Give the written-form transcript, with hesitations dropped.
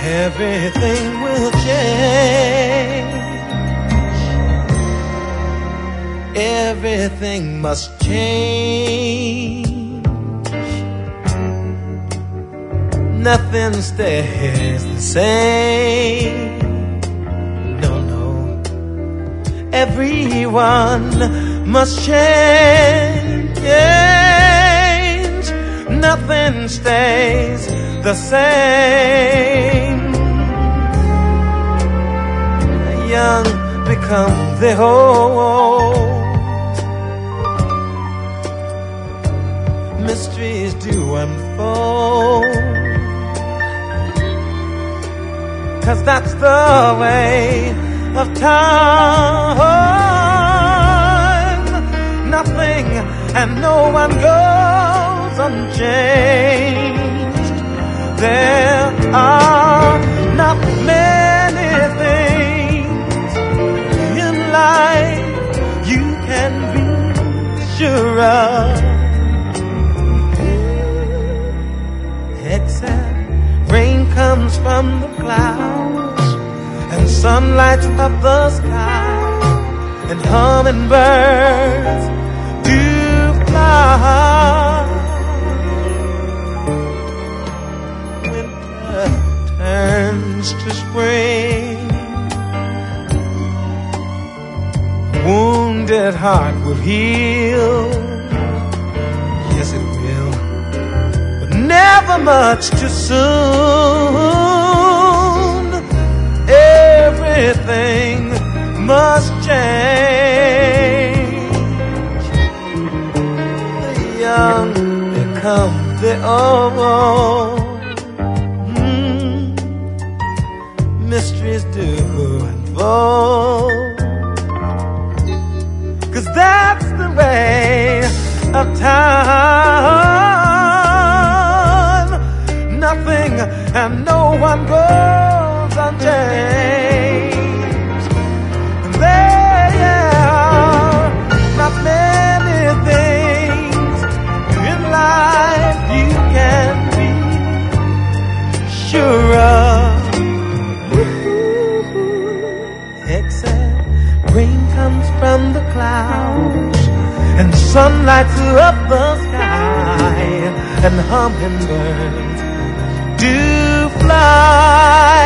everything will change. Everything must change. Nothing stays the same. No, no. Everyone must change. Nothing stays the same. The young become the old. Mysteries do unfold. 'Cause that's the way of time. Nothing and no one goes unchanged. There are not many things in life you can be sure of, except rain comes from the clouds and sun lights up the sky, and hummingbirds do fly. Winter turns to spring. A wounded heart will heal. Yes, it will. Never much too soon. Everything must change. The young become the old. Mysteries do unfold. 'Cause that's the way of time. Nothing and no one goes unchanged. There are not many things in life you can be sure of, except rain comes from the clouds and sun lights up the sky, and hummingbirds do fly.